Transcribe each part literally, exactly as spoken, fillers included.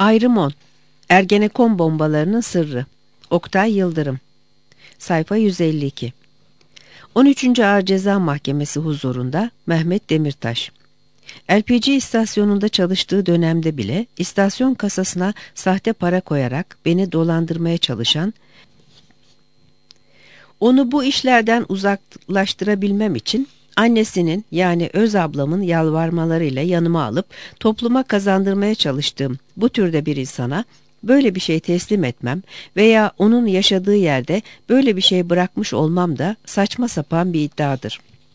Ayrım on. Ergenekon bombalarının sırrı. Oktay Yıldırım. Sayfa yüz elli iki. on üçüncü Ağır Ceza Mahkemesi huzurunda Mehmet Demirtaş. L P G istasyonunda çalıştığı dönemde bile istasyon kasasına sahte para koyarak beni dolandırmaya çalışan, onu bu işlerden uzaklaştırabilmem için annesinin yani öz ablamın yalvarmalarıyla yanıma alıp topluma kazandırmaya çalıştığım bu türde bir insana böyle bir şey teslim etmem veya onun yaşadığı yerde böyle bir şey bırakmış olmam da saçma sapan bir iddiadır.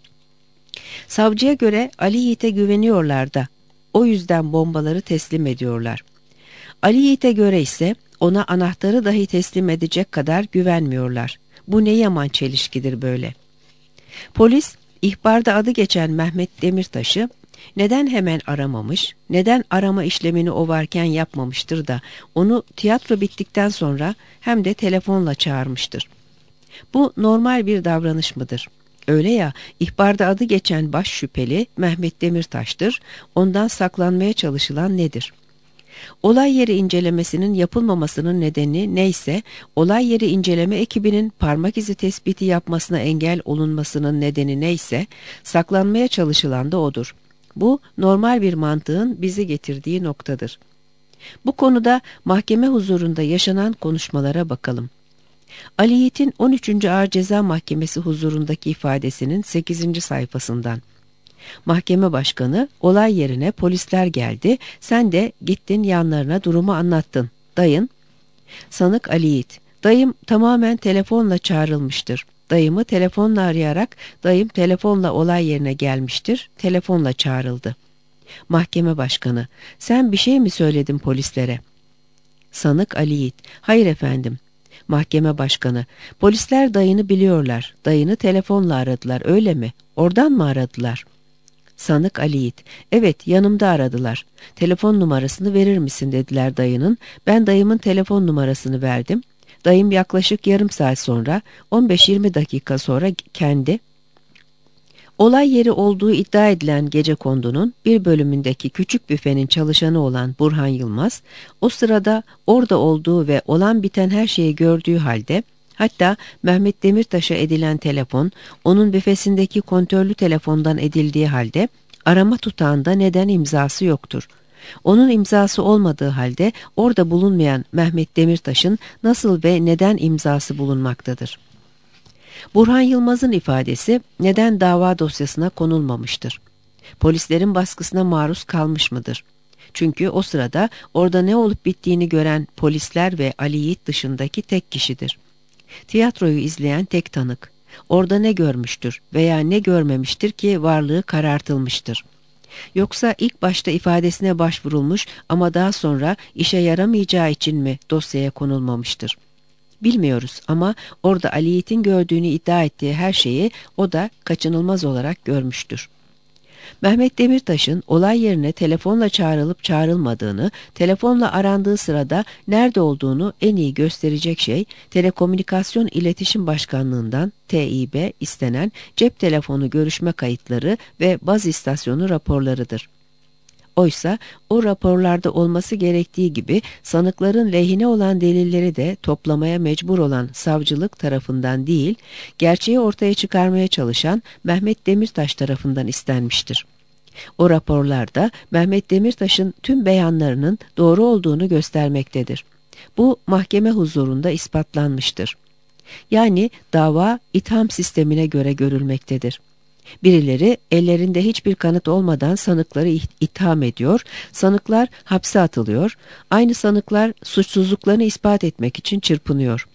Savcıya göre Ali Yiğit'e güveniyorlar da o yüzden bombaları teslim ediyorlar. Ali Yiğit'e göre ise ona anahtarı dahi teslim edecek kadar güvenmiyorlar. Bu ne yaman çelişkidir böyle. Polis, ihbarda adı geçen Mehmet Demirtaş'ı neden hemen aramamış, neden arama işlemini o varken yapmamıştır da onu tiyatro bittikten sonra hem de telefonla çağırmıştır. Bu normal bir davranış mıdır? Öyle ya, ihbarda adı geçen baş şüpheli Mehmet Demirtaş'tır, ondan saklanmaya çalışılan nedir? Olay yeri incelemesinin yapılmamasının nedeni neyse, olay yeri inceleme ekibinin parmak izi tespiti yapmasına engel olunmasının nedeni neyse, saklanmaya çalışılan da odur. Bu normal bir mantığın bizi getirdiği noktadır. Bu konuda mahkeme huzurunda yaşanan konuşmalara bakalım. Ali Yiğit'in on üçüncü Ağır Ceza Mahkemesi huzurundaki ifadesinin sekizinci sayfasından. Mahkeme başkanı, olay yerine polisler geldi, sen de gittin yanlarına durumu anlattın. Dayın, sanık Ali Yiğit, dayım tamamen telefonla çağrılmıştır. Dayımı telefonla arayarak, dayım telefonla olay yerine gelmiştir, telefonla çağrıldı. Mahkeme başkanı, sen bir şey mi söyledin polislere? Sanık Ali Yiğit, hayır efendim. Mahkeme başkanı, polisler dayını biliyorlar, dayını telefonla aradılar, öyle mi? Oradan mı aradılar? Sanık Ali Yiğit, evet yanımda aradılar. Telefon numarasını verir misin dediler dayının. Ben dayımın telefon numarasını verdim. Dayım yaklaşık yarım saat sonra, on beş yirmi dakika sonra kendi, olay yeri olduğu iddia edilen Gecekondu'nun bir bölümündeki küçük büfenin çalışanı olan Burhan Yılmaz, o sırada orada olduğu ve olan biten her şeyi gördüğü halde, hatta Mehmet Demirtaş'a edilen telefon, onun büfesindeki kontörlü telefondan edildiği halde, arama tutağında neden imzası yoktur? Onun imzası olmadığı halde orada bulunmayan Mehmet Demirtaş'ın nasıl ve neden imzası bulunmaktadır? Burhan Yılmaz'ın ifadesi neden dava dosyasına konulmamıştır? Polislerin baskısına maruz kalmış mıdır? Çünkü o sırada orada ne olup bittiğini gören polisler ve Ali Yiğit dışındaki tek kişidir. Tiyatroyu izleyen tek tanık. Orada ne görmüştür veya ne görmemiştir ki varlığı karartılmıştır? Yoksa ilk başta ifadesine başvurulmuş ama daha sonra işe yaramayacağı için mi dosyaya konulmamıştır? Bilmiyoruz ama orada Ali Yiğit'in gördüğünü iddia ettiği her şeyi o da kaçınılmaz olarak görmüştür. Mehmet Demirtaş'ın olay yerine telefonla çağrılıp çağrılmadığını, telefonla arandığı sırada nerede olduğunu en iyi gösterecek şey, Telekomünikasyon İletişim Başkanlığı'ndan T İ B istenen cep telefonu görüşme kayıtları ve baz istasyonu raporlarıdır. Oysa o raporlarda olması gerektiği gibi sanıkların lehine olan delilleri de toplamaya mecbur olan savcılık tarafından değil, gerçeği ortaya çıkarmaya çalışan Mehmet Demirtaş tarafından istenmiştir. O raporlarda Mehmet Demirtaş'ın tüm beyanlarının doğru olduğunu göstermektedir. Bu mahkeme huzurunda ispatlanmıştır. Yani dava itham sistemine göre görülmektedir. Birileri ellerinde hiçbir kanıt olmadan sanıkları itham ediyor, sanıklar hapse atılıyor, aynı sanıklar suçsuzluklarını ispat etmek için çırpınıyor.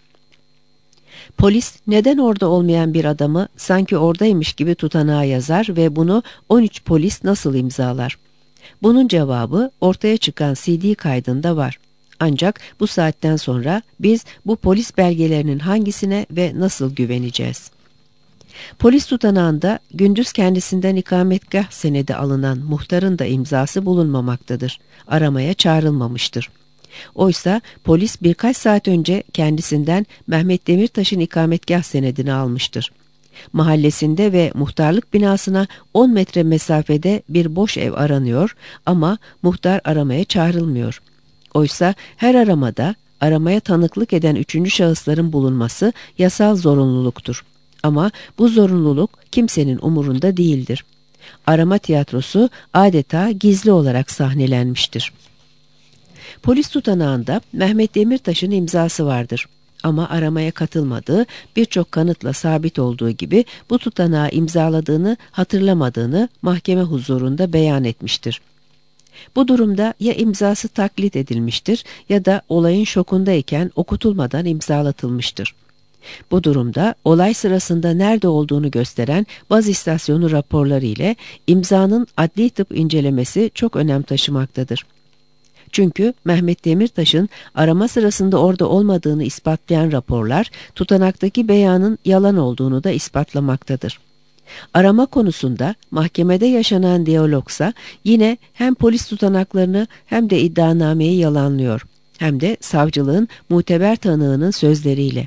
Polis neden orada olmayan bir adamı sanki oradaymış gibi tutanağa yazar ve bunu on üç polis nasıl imzalar? Bunun cevabı ortaya çıkan C D kaydında var. Ancak bu saatten sonra biz bu polis belgelerinin hangisine ve nasıl güveneceğiz? Polis tutanağında gündüz kendisinden ikametgah senedi alınan muhtarın da imzası bulunmamaktadır. Aramaya çağrılmamıştır. Oysa polis birkaç saat önce kendisinden Mehmet Demirtaş'ın ikametgah senedini almıştır. Mahallesinde ve muhtarlık binasına on metre mesafede bir boş ev aranıyor ama muhtar aramaya çağrılmıyor. Oysa her aramada aramaya tanıklık eden üçüncü şahısların bulunması yasal zorunluluktur. Ama bu zorunluluk kimsenin umurunda değildir. Arama tiyatrosu adeta gizli olarak sahnelenmiştir. Polis tutanağında Mehmet Demirtaş'ın imzası vardır. Ama aramaya katılmadığı birçok kanıtla sabit olduğu gibi bu tutanağı imzaladığını hatırlamadığını mahkeme huzurunda beyan etmiştir. Bu durumda ya imzası taklit edilmiştir ya da olayın şokundayken okutulmadan imzalatılmıştır. Bu durumda olay sırasında nerede olduğunu gösteren baz istasyonu raporları ile imzanın adli tıp incelemesi çok önem taşımaktadır. Çünkü Mehmet Demirtaş'ın arama sırasında orada olmadığını ispatlayan raporlar tutanaktaki beyanın yalan olduğunu da ispatlamaktadır. Arama konusunda mahkemede yaşanan diyalogsa yine hem polis tutanaklarını hem de iddianameyi yalanlıyor, hem de savcılığın muteber tanığının sözleriyle.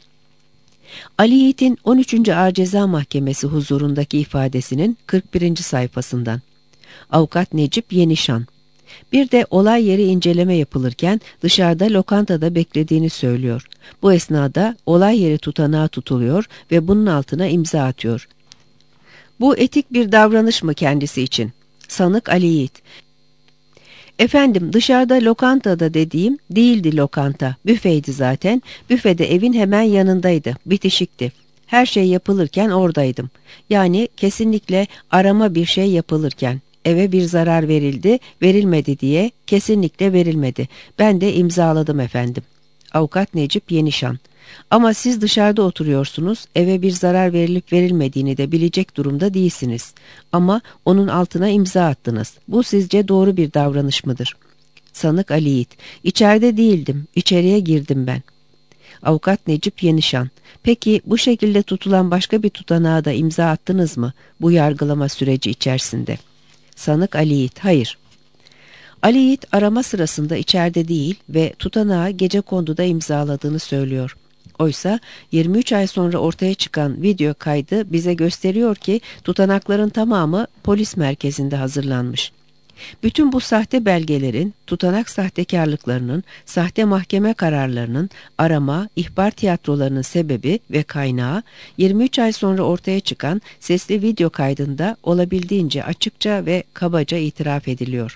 Ali Yiğit'in on üçüncü Ağır Ceza Mahkemesi huzurundaki ifadesinin kırk birinci sayfasından. Avukat Necip Yenişan. Bir de olay yeri inceleme yapılırken dışarıda lokantada beklediğini söylüyor. Bu esnada olay yeri tutanağı tutuluyor ve bunun altına imza atıyor. Bu etik bir davranış mı kendisi için? Sanık Ali Yiğit. Efendim, dışarıda lokantada dediğim değildi lokanta. Büfeydi zaten. Büfede evin hemen yanındaydı. Bitişikti. Her şey yapılırken oradaydım. Yani kesinlikle arama bir şey yapılırken. Eve bir zarar verildi, verilmedi diye kesinlikle verilmedi. Ben de imzaladım efendim. Avukat Necip Yenişan. Ama siz dışarıda oturuyorsunuz, eve bir zarar verilip verilmediğini de bilecek durumda değilsiniz. Ama onun altına imza attınız. Bu sizce doğru bir davranış mıdır? Sanık Ali Yiğit. İçeride değildim, içeriye girdim ben. Avukat Necip Yenişan. Peki bu şekilde tutulan başka bir tutanağa da imza attınız mı bu yargılama süreci içerisinde? Sanık Ali Yiğit. Hayır. Ali Yiğit arama sırasında içeride değil ve tutanağı gecekonduda imzaladığını söylüyor. Oysa yirmi üç ay sonra ortaya çıkan video kaydı bize gösteriyor ki tutanakların tamamı polis merkezinde hazırlanmış. Bütün bu sahte belgelerin, tutanak sahtekarlıklarının, sahte mahkeme kararlarının, arama, ihbar tiyatrolarının sebebi ve kaynağı yirmi üç ay sonra ortaya çıkan sesli video kaydında olabildiğince açıkça ve kabaca itiraf ediliyor.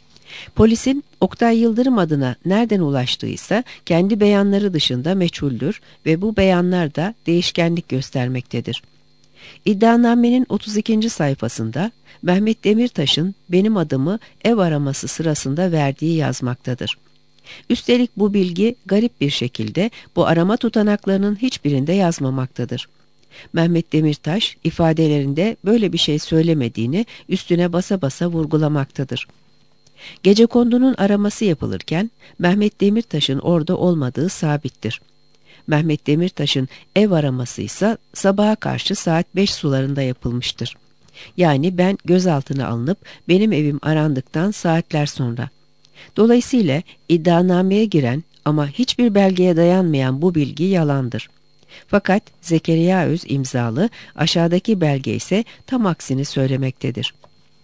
Polisin Oktay Yıldırım adına nereden ulaştıysa kendi beyanları dışında meçhuldür ve bu beyanlar da değişkenlik göstermektedir. İddianamenin otuz ikinci sayfasında Mehmet Demirtaş'ın benim adımı ev araması sırasında verdiği yazmaktadır. Üstelik bu bilgi garip bir şekilde bu arama tutanaklarının hiçbirinde yazmamaktadır. Mehmet Demirtaş ifadelerinde böyle bir şey söylemediğini üstüne basa basa vurgulamaktadır. Gecekondunun araması yapılırken Mehmet Demirtaş'ın orada olmadığı sabittir. Mehmet Demirtaş'ın ev araması ise sabaha karşı saat beş sularında yapılmıştır. Yani ben gözaltına alınıp benim evim arandıktan saatler sonra. Dolayısıyla iddianameye giren ama hiçbir belgeye dayanmayan bu bilgi yalandır. Fakat Zekeriya Öz imzalı aşağıdaki belge ise tam aksini söylemektedir.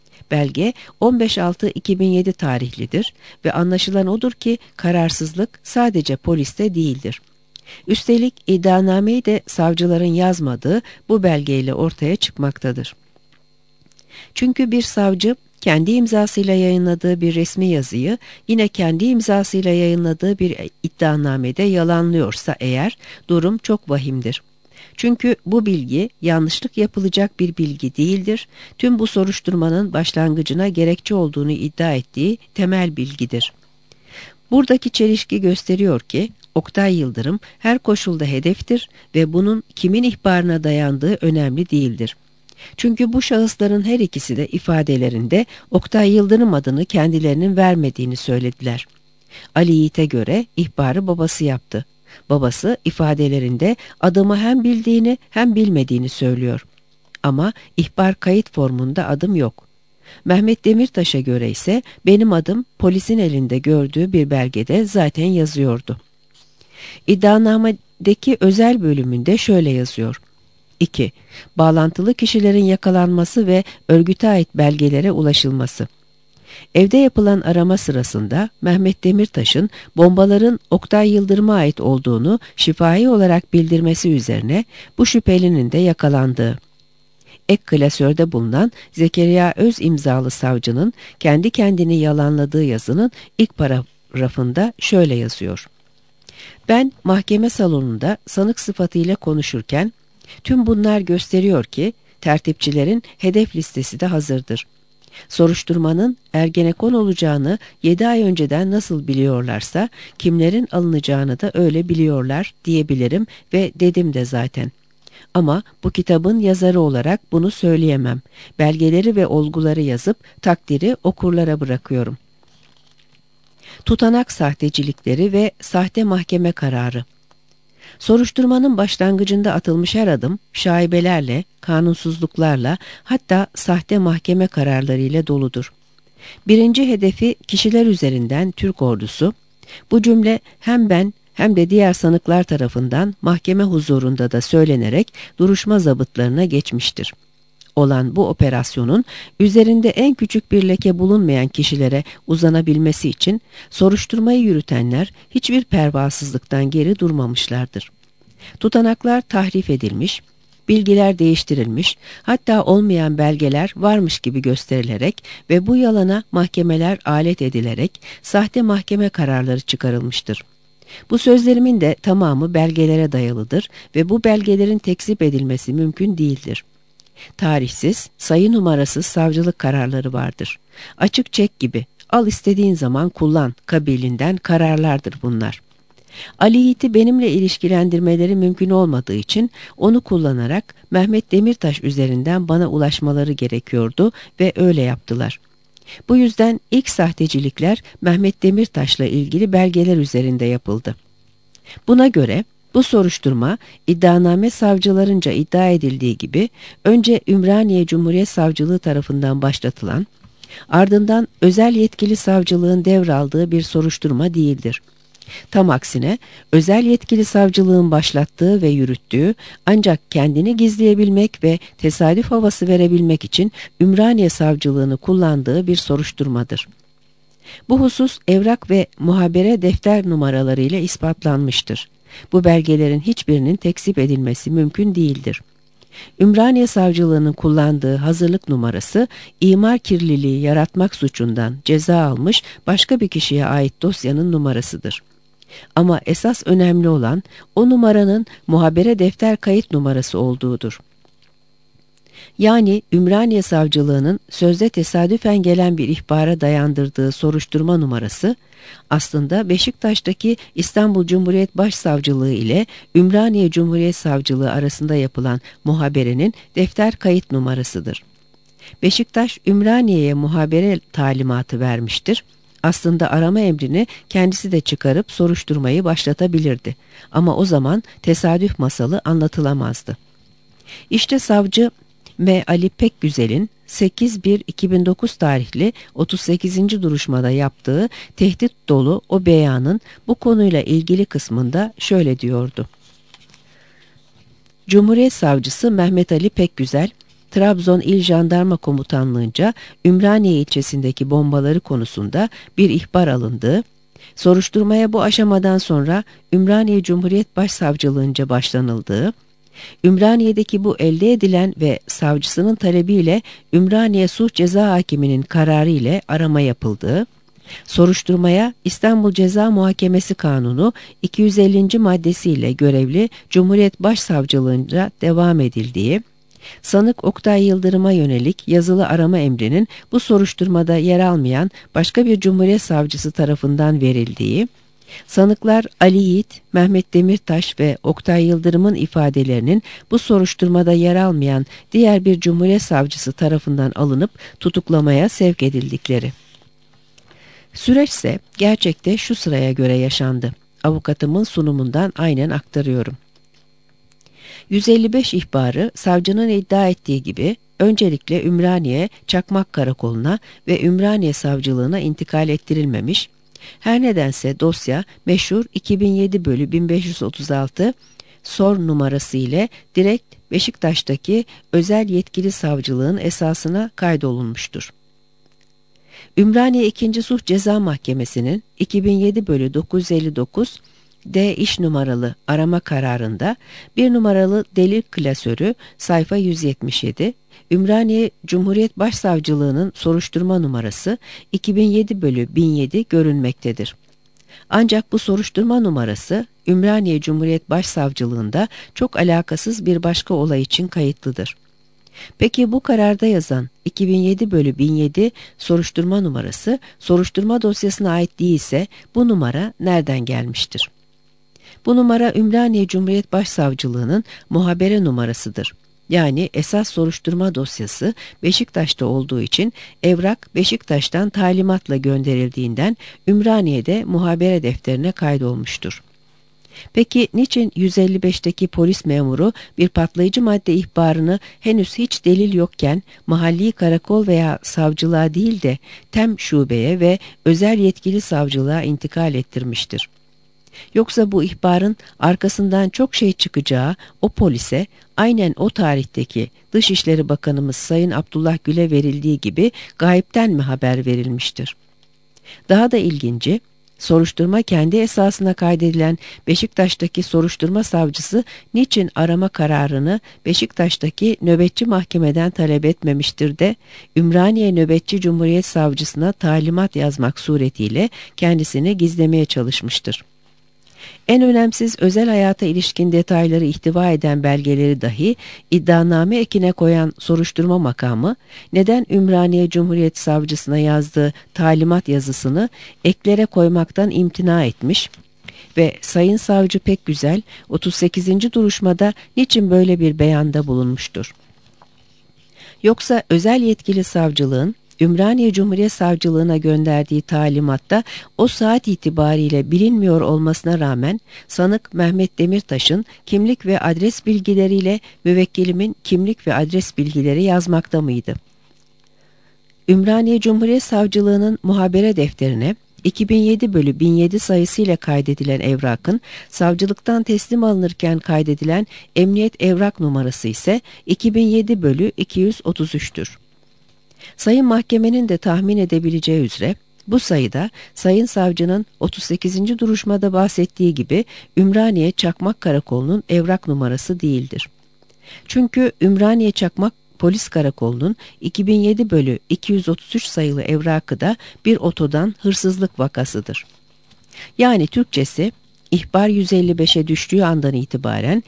Belge on beş altı iki bin yedi tarihlidir ve anlaşılan odur ki kararsızlık sadece poliste değildir. Üstelik iddianameyi de savcıların yazmadığı bu belgeyle ortaya çıkmaktadır. Çünkü bir savcı kendi imzasıyla yayınladığı bir resmi yazıyı yine kendi imzasıyla yayınladığı bir iddianamede yalanlıyorsa eğer durum çok vahimdir. Çünkü bu bilgi yanlışlık yapılacak bir bilgi değildir. Tüm bu soruşturmanın başlangıcına gerekçe olduğunu iddia ettiği temel bilgidir. Buradaki çelişki gösteriyor ki Oktay Yıldırım her koşulda hedeftir ve bunun kimin ihbarına dayandığı önemli değildir. Çünkü bu şahısların her ikisi de ifadelerinde Oktay Yıldırım adını kendilerinin vermediğini söylediler. Ali Yiğit'e göre ihbarı babası yaptı. Babası ifadelerinde adımı hem bildiğini hem bilmediğini söylüyor. Ama ihbar kayıt formunda adım yok. Mehmet Demirtaş'a göre ise benim adım polisin elinde gördüğü bir belgede zaten yazıyordu. İddianamedeki özel bölümünde şöyle yazıyor. iki. Bağlantılı kişilerin yakalanması ve örgüte ait belgelere ulaşılması. Evde yapılan arama sırasında Mehmet Demirtaş'ın bombaların Oktay Yıldırım'a ait olduğunu şifahi olarak bildirmesi üzerine bu şüphelinin de yakalandığı. Ek klasörde bulunan Zekeriya Öz imzalı savcının kendi kendini yalanladığı yazının ilk paragrafında şöyle yazıyor. Ben mahkeme salonunda sanık sıfatıyla konuşurken tüm bunlar gösteriyor ki tertipçilerin hedef listesi de hazırdır. Soruşturmanın Ergenekon olacağını yedi ay önceden nasıl biliyorlarsa kimlerin alınacağını da öyle biliyorlar diyebilirim ve dedim de zaten. Ama bu kitabın yazarı olarak bunu söyleyemem. Belgeleri ve olguları yazıp takdiri okurlara bırakıyorum. Tutanak sahtecilikleri ve sahte mahkeme kararı. Soruşturmanın başlangıcında atılmış her adım şaibelerle, kanunsuzluklarla hatta sahte mahkeme kararlarıyla doludur. Birinci hedefi kişiler üzerinden Türk ordusu. Bu cümle hem ben hem de diğer sanıklar tarafından mahkeme huzurunda da söylenerek duruşma zabıtlarına geçmiştir. Olan bu operasyonun üzerinde en küçük bir leke bulunmayan kişilere uzanabilmesi için soruşturmayı yürütenler hiçbir pervasızlıktan geri durmamışlardır. Tutanaklar tahrif edilmiş, bilgiler değiştirilmiş, hatta olmayan belgeler varmış gibi gösterilerek ve bu yalana mahkemeler alet edilerek sahte mahkeme kararları çıkarılmıştır. Bu sözlerimin de tamamı belgelere dayalıdır ve bu belgelerin tekzip edilmesi mümkün değildir. Tarihsiz, sayı numarasız savcılık kararları vardır. Açık çek gibi, al istediğin zaman kullan kabilinden kararlardır bunlar. Ali Yiğit'i benimle ilişkilendirmeleri mümkün olmadığı için onu kullanarak Mehmet Demirtaş üzerinden bana ulaşmaları gerekiyordu ve öyle yaptılar. Bu yüzden ilk sahtecilikler Mehmet Demirtaş'la ilgili belgeler üzerinde yapıldı. Buna göre bu soruşturma iddianame savcılarınca iddia edildiği gibi önce Ümraniye Cumhuriyet Savcılığı tarafından başlatılan, ardından özel yetkili savcılığın devraldığı bir soruşturma değildir. Tam aksine özel yetkili savcılığın başlattığı ve yürüttüğü ancak kendini gizleyebilmek ve tesadüf havası verebilmek için Ümraniye Savcılığını kullandığı bir soruşturmadır. Bu husus evrak ve muhabere defter numaralarıyla ispatlanmıştır. Bu belgelerin hiçbirinin tekzip edilmesi mümkün değildir. Ümraniye Savcılığı'nın kullandığı hazırlık numarası, imar kirliliği yaratmak suçundan ceza almış başka bir kişiye ait dosyanın numarasıdır. Ama esas önemli olan o numaranın muhabere defter kayıt numarası olduğudur. Yani Ümraniye Savcılığı'nın sözde tesadüfen gelen bir ihbara dayandırdığı soruşturma numarası, aslında Beşiktaş'taki İstanbul Cumhuriyet Başsavcılığı ile Ümraniye Cumhuriyet Savcılığı arasında yapılan muhaberenin defter kayıt numarasıdır. Beşiktaş, Ümraniye'ye muhabere talimatı vermiştir. Aslında arama emrini kendisi de çıkarıp soruşturmayı başlatabilirdi. Ama o zaman tesadüf masalı anlatılamazdı. İşte savcı M. Ali Pekgüzel'in sekiz bir iki bin dokuz tarihli otuz sekizinci duruşmada yaptığı tehdit dolu o beyanın bu konuyla ilgili kısmında şöyle diyordu. Cumhuriyet Savcısı Mehmet Ali Pekgüzel, Trabzon İl Jandarma Komutanlığı'nca Ümraniye ilçesindeki bombaları konusunda bir ihbar alındığı, soruşturmaya bu aşamadan sonra Ümraniye Cumhuriyet Başsavcılığı'nca başlanıldığı, Ümraniye'deki bu elde edilen ve savcısının talebiyle Ümraniye Sulh Ceza Hakimi'nin kararı ile arama yapıldığı, soruşturmaya İstanbul Ceza Muhakemesi Kanunu iki yüz ellinci maddesiyle görevli Cumhuriyet Başsavcılığı'nca devam edildiği, sanık Oktay Yıldırım'a yönelik yazılı arama emrinin bu soruşturmada yer almayan başka bir Cumhuriyet Savcısı tarafından verildiği, sanıklar Ali Yiğit, Mehmet Demirtaş ve Oktay Yıldırım'ın ifadelerinin bu soruşturmada yer almayan diğer bir Cumhuriyet Savcısı tarafından alınıp tutuklamaya sevk edildikleri. Süreçse gerçekte şu sıraya göre yaşandı. Avukatımın sunumundan aynen aktarıyorum. yüz elli beş ihbarı savcının iddia ettiği gibi öncelikle Ümraniye Çakmak Karakolu'na ve Ümraniye Savcılığına intikal ettirilmemiş, her nedense dosya meşhur iki bin yedi bölü bin beş yüz otuz altı sor numarası ile direkt Beşiktaş'taki özel yetkili savcılığın esasına kaydolunmuştur. Ümraniye ikinci. Sulh Ceza Mahkemesi'nin iki bin yedi bölü dokuz yüz elli dokuz D iş numaralı arama kararında bir numaralı delil klasörü sayfa yüz yetmiş yedi, Ümraniye Cumhuriyet Başsavcılığı'nın soruşturma numarası iki bin yedi bölü bin yedi görünmektedir. Ancak bu soruşturma numarası Ümraniye Cumhuriyet Başsavcılığında çok alakasız bir başka olay için kayıtlıdır. Peki bu kararda yazan iki bin yedi bölü bin yedi soruşturma numarası soruşturma dosyasına ait değilse bu numara nereden gelmiştir? Bu numara Ümraniye Cumhuriyet Başsavcılığı'nın muhabere numarasıdır. Yani esas soruşturma dosyası Beşiktaş'ta olduğu için evrak Beşiktaş'tan talimatla gönderildiğinden Ümraniye'de muhabere defterine kaydolmuştur. Peki niçin yüz elli beşteki polis memuru bir patlayıcı madde ihbarını henüz hiç delil yokken mahalli karakol veya savcılığa değil de Tem şubeye ve özel yetkili savcılığa intikal ettirmiştir? Yoksa bu ihbarın arkasından çok şey çıkacağı o polise aynen o tarihteki Dışişleri Bakanımız Sayın Abdullah Gül'e verildiği gibi gayipten mi haber verilmiştir? Daha da ilginci, soruşturma kendi esasına kaydedilen Beşiktaş'taki soruşturma savcısı niçin arama kararını Beşiktaş'taki nöbetçi mahkemeden talep etmemiştir de Ümraniye Nöbetçi Cumhuriyet Savcısına talimat yazmak suretiyle kendisini gizlemeye çalışmıştır? En önemsiz özel hayata ilişkin detayları ihtiva eden belgeleri dahi iddianame ekine koyan soruşturma makamı neden Ümraniye Cumhuriyet Savcısına yazdığı talimat yazısını eklere koymaktan imtina etmiş ve Sayın Savcı Pekgüzel otuz sekizinci duruşmada niçin böyle bir beyanda bulunmuştur? Yoksa özel yetkili savcılığın Ümraniye Cumhuriyet Savcılığına gönderdiği talimatta o saat itibariyle bilinmiyor olmasına rağmen sanık Mehmet Demirtaş'ın kimlik ve adres bilgileriyle müvekkilimin kimlik ve adres bilgileri yazmakta mıydı? Ümraniye Cumhuriyet Savcılığı'nın muhabere defterine iki bin yedi bölü bin yedi sayısıyla kaydedilen evrakın savcılıktan teslim alınırken kaydedilen emniyet evrak numarası ise iki bin yedi bölü iki yüz otuz üç'tür. Sayın Mahkemenin de tahmin edebileceği üzere bu sayıda Sayın Savcının otuz sekizinci duruşmada bahsettiği gibi Ümraniye Çakmak Karakolu'nun evrak numarası değildir. Çünkü Ümraniye Çakmak Polis Karakolu'nun iki bin yedi bölü iki yüz otuz üç sayılı evrakı da bir otodan hırsızlık vakasıdır. Yani Türkçesi ihbar yüz elli beş'e düştüğü andan itibaren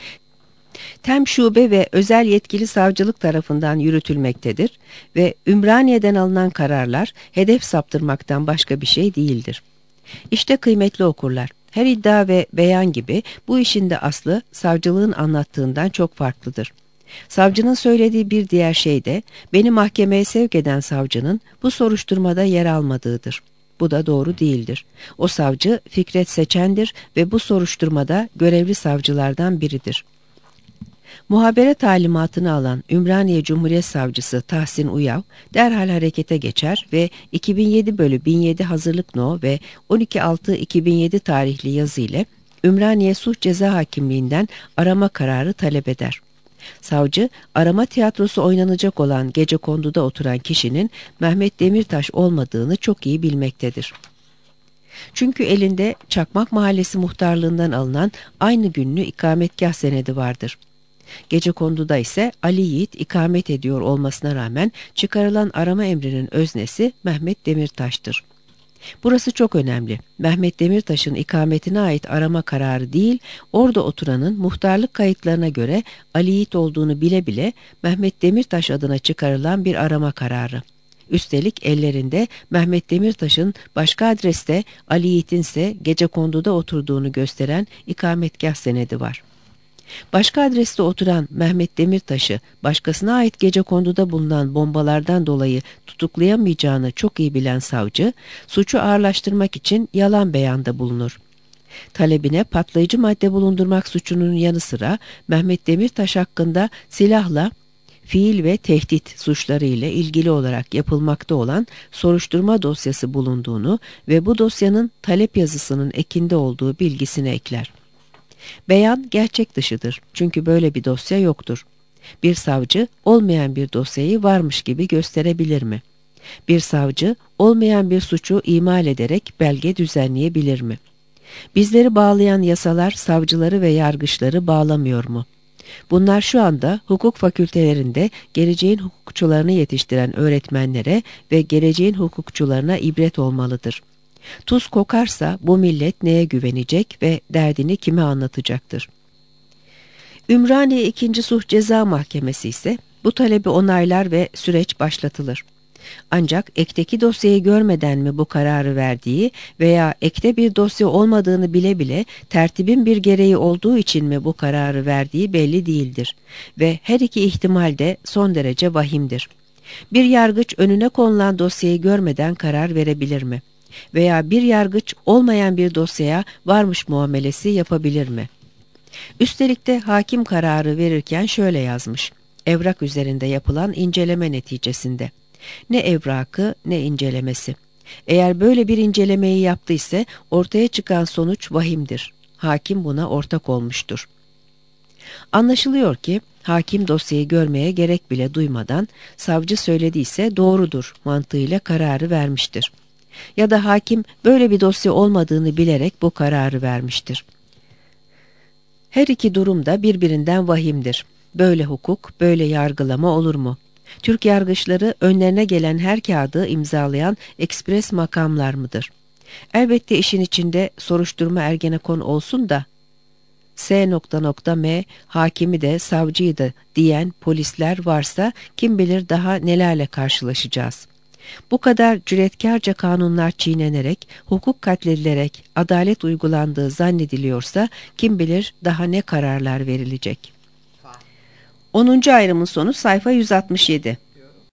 Tem şube ve özel yetkili savcılık tarafından yürütülmektedir ve Ümraniye'den alınan kararlar hedef saptırmaktan başka bir şey değildir. İşte kıymetli okurlar, her iddia ve beyan gibi bu işin de aslı savcılığın anlattığından çok farklıdır. Savcının söylediği bir diğer şey de beni mahkemeye sevk eden savcının bu soruşturmada yer almadığıdır. Bu da doğru değildir. O savcı Fikret Seçen'dir ve bu soruşturmada görevli savcılardan biridir. Muhabere talimatını alan Ümraniye Cumhuriyet Savcısı Tahsin Uyav derhal harekete geçer ve iki bin yedi bölü bin yedi hazırlık no ve on iki altı iki bin yedi tarihli yazı ile Ümraniye Sulh Ceza Hakimliğinden arama kararı talep eder. Savcı, arama tiyatrosu oynanacak olan Gecekondu'da oturan kişinin Mehmet Demirtaş olmadığını çok iyi bilmektedir. Çünkü elinde Çakmak Mahallesi muhtarlığından alınan aynı günlü ikametgah senedi vardır. Gecekondu'da ise Ali Yiğit ikamet ediyor olmasına rağmen çıkarılan arama emrinin öznesi Mehmet Demirtaş'tır. Burası çok önemli. Mehmet Demirtaş'ın ikametine ait arama kararı değil, orada oturanın muhtarlık kayıtlarına göre Ali Yiğit olduğunu bile bile Mehmet Demirtaş adına çıkarılan bir arama kararı. Üstelik ellerinde Mehmet Demirtaş'ın başka adreste Ali Yiğit'in ise Gecekondu'da oturduğunu gösteren ikametgah senedi var. Başka adreste oturan Mehmet Demirtaş'ı başkasına ait Gecekondu'da bulunan bombalardan dolayı tutuklayamayacağını çok iyi bilen savcı, suçu ağırlaştırmak için yalan beyanda bulunur. Talebine patlayıcı madde bulundurmak suçunun yanı sıra Mehmet Demirtaş hakkında silahla fiil ve tehdit suçları ile ilgili olarak yapılmakta olan soruşturma dosyası bulunduğunu ve bu dosyanın talep yazısının ekinde olduğu bilgisini ekler. Beyan gerçek dışıdır çünkü böyle bir dosya yoktur. Bir savcı olmayan bir dosyayı varmış gibi gösterebilir mi? Bir savcı olmayan bir suçu imal ederek belge düzenleyebilir mi? Bizleri bağlayan yasalar savcıları ve yargıçları bağlamıyor mu? Bunlar şu anda hukuk fakültelerinde geleceğin hukukçularını yetiştiren öğretmenlere ve geleceğin hukukçularına ibret olmalıdır. Tuz kokarsa bu millet neye güvenecek ve derdini kime anlatacaktır? Ümraniye ikinci. Sulh Ceza Mahkemesi ise bu talebi onaylar ve süreç başlatılır. Ancak ekteki dosyayı görmeden mi bu kararı verdiği veya ekte bir dosya olmadığını bile bile tertibin bir gereği olduğu için mi bu kararı verdiği belli değildir ve her iki ihtimal de son derece vahimdir. Bir yargıç önüne konulan dosyayı görmeden karar verebilir mi? Veya bir yargıç olmayan bir dosyaya varmış muamelesi yapabilir mi? Üstelik de hakim kararı verirken şöyle yazmış: evrak üzerinde yapılan inceleme neticesinde. Ne evrakı ne incelemesi. Eğer böyle bir incelemeyi yaptıysa ortaya çıkan sonuç vahimdir. Hakim buna ortak olmuştur. Anlaşılıyor ki hakim dosyayı görmeye gerek bile duymadan savcı söylediyse doğrudur mantığıyla kararı vermiştir. Ya da hakim böyle bir dosya olmadığını bilerek bu kararı vermiştir. Her iki durum da birbirinden vahimdir. Böyle hukuk, böyle yargılama olur mu? Türk yargıçları önlerine gelen her kağıdı imzalayan ekspres makamlar mıdır? Elbette işin içinde soruşturma Ergenekon olsun da S M hakimi de savcıyı da diyen polisler varsa kim bilir daha nelerle karşılaşacağız. Bu kadar cüretkarca kanunlar çiğnenerek, hukuk katledilerek adalet uygulandığı zannediliyorsa kim bilir daha ne kararlar verilecek. onuncu ayrımın sonu sayfa yüz altmış yedi.